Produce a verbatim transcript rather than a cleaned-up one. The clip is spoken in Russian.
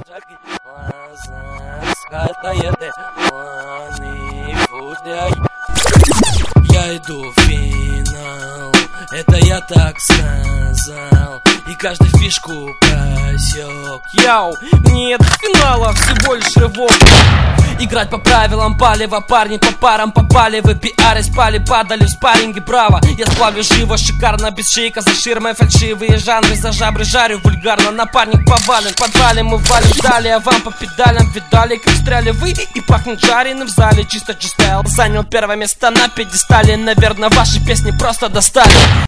Я иду в финал, это я так сказал, и каждый фишку просек. Яу, нет финала, всего лишь рывок. Играть по правилам палево, парни по парам попали. Вы пиары спали, падали в спарринге, браво. Я сплавлю живо, шикарно, без шейка, за ширмой фальшивые жанры. За жабры жарю вульгарно, напарник повален. Подвалим мы валим далее, вам по педалям. Видали, как встряли вы, и пахнет жареным в зале. Чисто чистайл занял первое место на пьедестале. Наверное, ваши песни просто достали.